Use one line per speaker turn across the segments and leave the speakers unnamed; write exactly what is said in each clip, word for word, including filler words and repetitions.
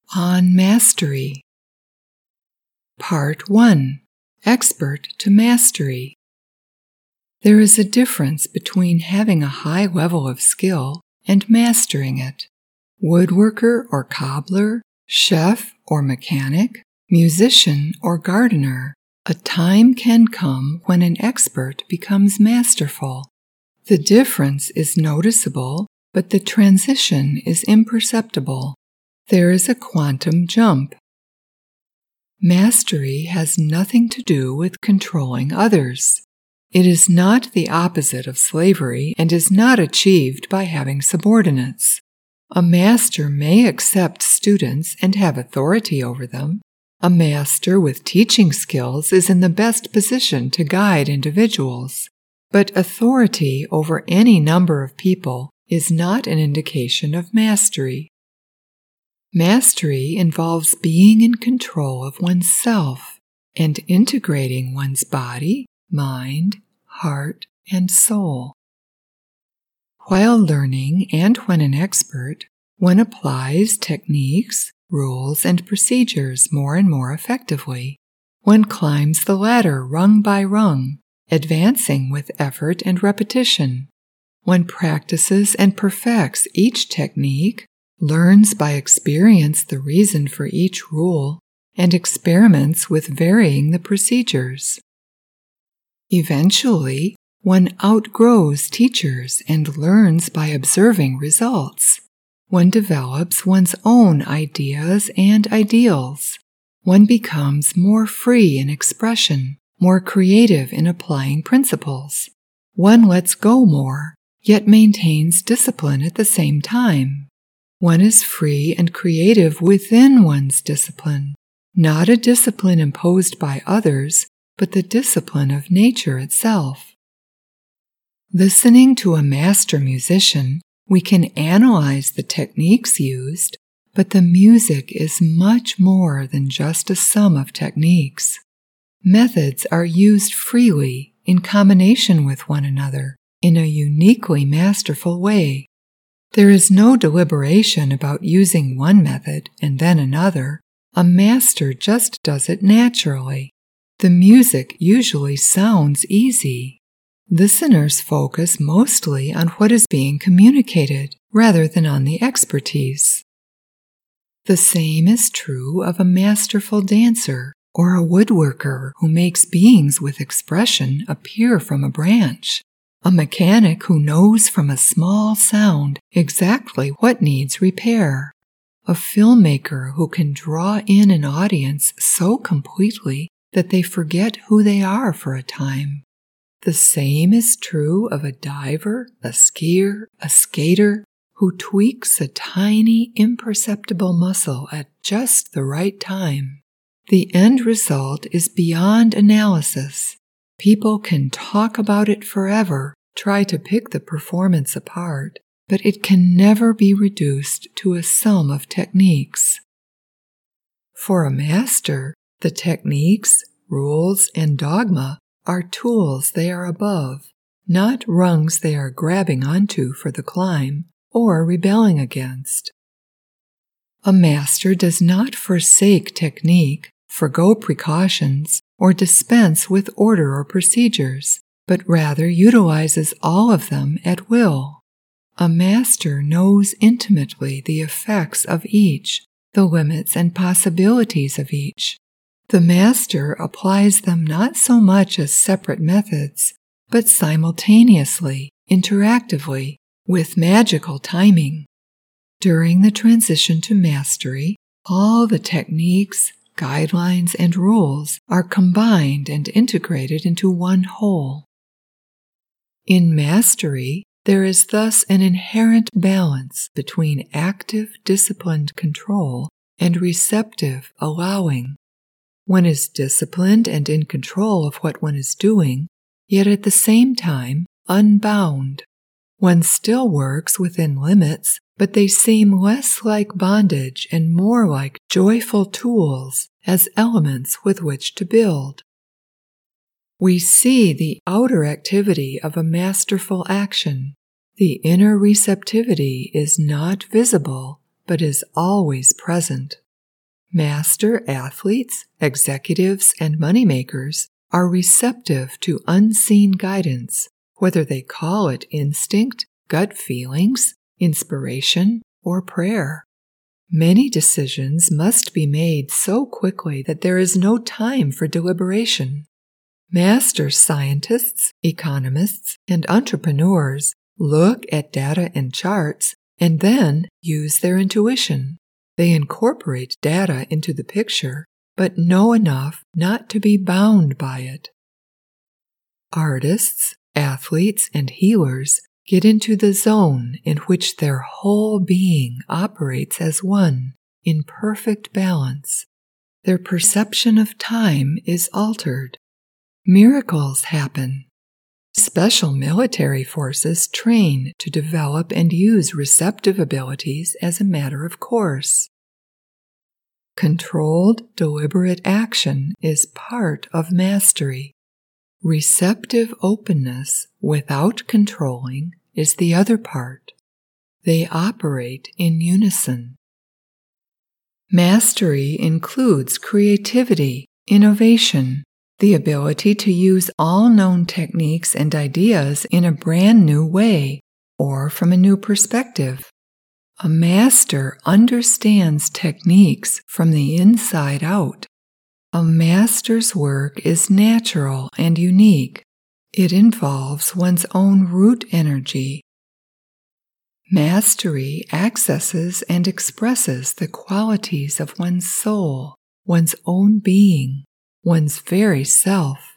On Mastery. Part one. Expert to Mastery. There is a difference between having a high level of skill and mastering it. Woodworker or cobbler, chef or mechanic, musician or gardener, a time can come when an expert becomes masterful. The difference is noticeable, but the transition is imperceptible. There is a quantum jump. Mastery has nothing to do with controlling others. It is not the opposite of slavery and is not achieved by having subordinates. A master may accept students and have authority over them. A master with teaching skills is in the best position to guide individuals. But authority over any number of people is not an indication of mastery. Mastery involves being in control of oneself and integrating one's body, mind, heart, and soul. While learning and when an expert, one applies techniques, rules, and procedures more and more effectively. One climbs the ladder rung by rung, advancing with effort and repetition. One practices and perfects each technique, learns by experience the reason for each rule, and experiments with varying the procedures. Eventually, one outgrows teachers and learns by observing results. One develops one's own ideas and ideals. One becomes more free in expression, more creative in applying principles. One lets go more, yet maintains discipline at the same time. One is free and creative within one's discipline, not a discipline imposed by others, but the discipline of nature itself. Listening to a master musician, we can analyze the techniques used, but the music is much more than just a sum of techniques. Methods are used freely, in combination with one another, in a uniquely masterful way. There is no deliberation about using one method and then another. A master just does it naturally. The music usually sounds easy. Listeners focus mostly on what is being communicated rather than on the expertise. The same is true of a masterful dancer or a woodworker who makes beings with expression appear from a branch. A mechanic who knows from a small sound exactly what needs repair. A filmmaker who can draw in an audience so completely that they forget who they are for a time. The same is true of a diver, a skier, a skater who tweaks a tiny, imperceptible muscle at just the right time. The end result is beyond analysis. People can talk about it forever, try to pick the performance apart, but it can never be reduced to a sum of techniques. For a master, the techniques, rules, and dogma are tools they are above, not rungs they are grabbing onto for the climb or rebelling against. A master does not forsake technique, forgo precautions, or dispense with order or procedures, but rather utilizes all of them at will. A master knows intimately the effects of each, the limits and possibilities of each. The master applies them not so much as separate methods, but simultaneously, interactively, with magical timing. During the transition to mastery, all the techniques, guidelines, and rules are combined and integrated into one whole. In mastery, there is thus an inherent balance between active, disciplined control and receptive, allowing. One is disciplined and in control of what one is doing, yet at the same time unbound. One still works within limits, but they seem less like bondage and more like joyful tools as elements with which to build. We see the outer activity of a masterful action. The inner receptivity is not visible, but is always present. Master athletes, executives, and moneymakers are receptive to unseen guidance, whether they call it instinct, gut feelings, inspiration, or prayer. Many decisions must be made so quickly that there is no time for deliberation. Master scientists, economists, and entrepreneurs look at data and charts and then use their intuition. They incorporate data into the picture, but know enough not to be bound by it. Artists, athletes, and healers get into the zone in which their whole being operates as one, in perfect balance. Their perception of time is altered. Miracles happen. Special military forces train to develop and use receptive abilities as a matter of course. Controlled, deliberate action is part of mastery. Receptive openness without controlling is the other part. They operate in unison. Mastery includes creativity, innovation, the ability to use all known techniques and ideas in a brand new way or from a new perspective. A master understands techniques from the inside out. A master's work is natural and unique. It involves one's own root energy. Mastery accesses and expresses the qualities of one's soul, one's own being, one's very self.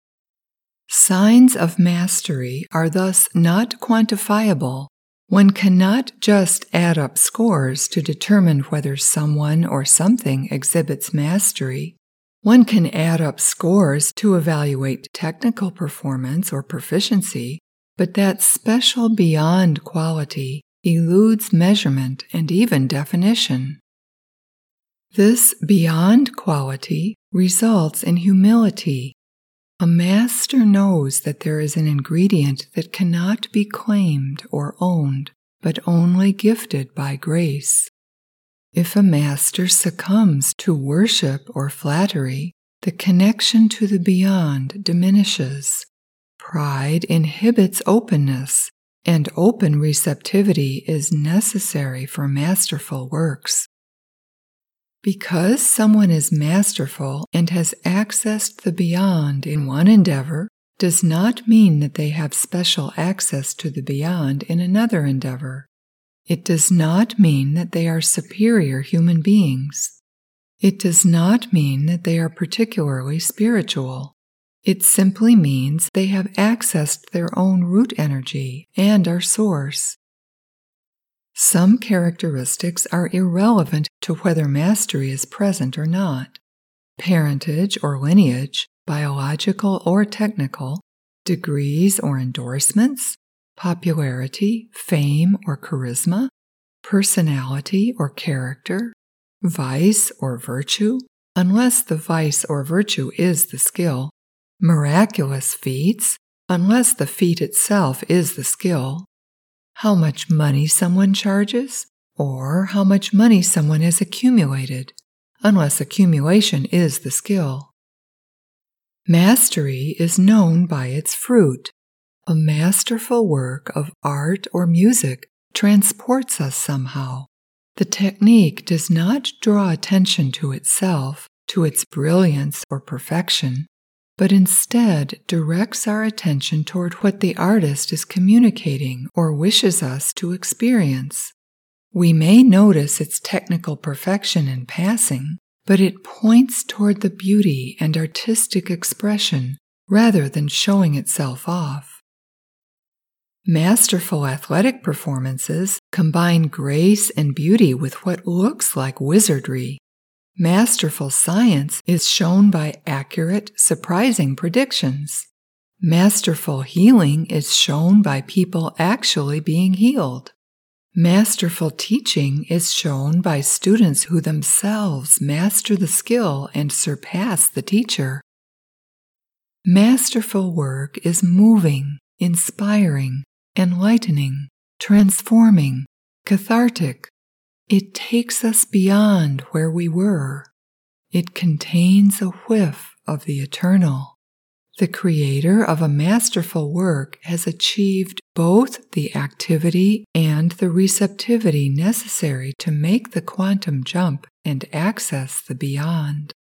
Signs of mastery are thus not quantifiable. One cannot just add up scores to determine whether someone or something exhibits mastery. One can add up scores to evaluate technical performance or proficiency, but that special beyond quality eludes measurement and even definition. This beyond quality results in humility. A master knows that there is an ingredient that cannot be claimed or owned, but only gifted by grace. If a master succumbs to worship or flattery, the connection to the beyond diminishes. Pride inhibits openness, and open receptivity is necessary for masterful works. Because someone is masterful and has accessed the beyond in one endeavor, does not mean that they have special access to the beyond in another endeavor. It does not mean that they are superior human beings. It does not mean that they are particularly spiritual. It simply means they have accessed their own root energy and are source. Some characteristics are irrelevant to whether mastery is present or not. Parentage or lineage, biological or technical, degrees or endorsements, popularity, fame or charisma, personality or character, vice or virtue, unless the vice or virtue is the skill, miraculous feats, unless the feat itself is the skill, how much money someone charges, or how much money someone has accumulated, unless accumulation is the skill. Mastery is known by its fruit. A masterful work of art or music transports us somehow. The technique does not draw attention to itself, to its brilliance or perfection, but instead directs our attention toward what the artist is communicating or wishes us to experience. We may notice its technical perfection in passing, but it points toward the beauty and artistic expression rather than showing itself off. Masterful athletic performances combine grace and beauty with what looks like wizardry. Masterful science is shown by accurate, surprising predictions. Masterful healing is shown by people actually being healed. Masterful teaching is shown by students who themselves master the skill and surpass the teacher. Masterful work is moving, inspiring, enlightening, transforming, cathartic. It takes us beyond where we were. It contains a whiff of the eternal. The creator of a masterful work has achieved both the activity and the receptivity necessary to make the quantum jump and access the beyond.